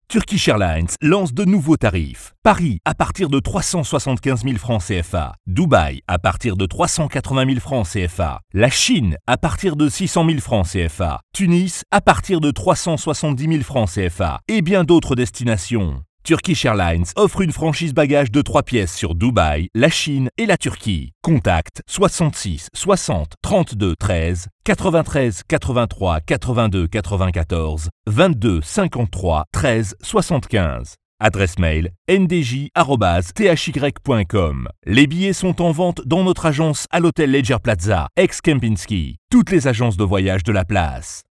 Turkish Airlines lance de nouveaux tarifs. Paris à partir de 375 000 francs CFA. Dubaï à partir de 380 000 francs CFA. La Chine à partir de 600 000 francs CFA. Tunis à partir de 370 000 francs CFA. Et bien d'autres destinations. Turkish Airlines offre une franchise bagage de 3 pièces sur Dubaï, la Chine et la Turquie. Contact 66 60 32 13 93 83 82 94 22 53 13 75. Adresse mail ndj@thy.com. Les billets sont en vente dans notre agence à l'hôtel Leger Plaza, ex-Kempinski. Toutes les agences de voyage de la place.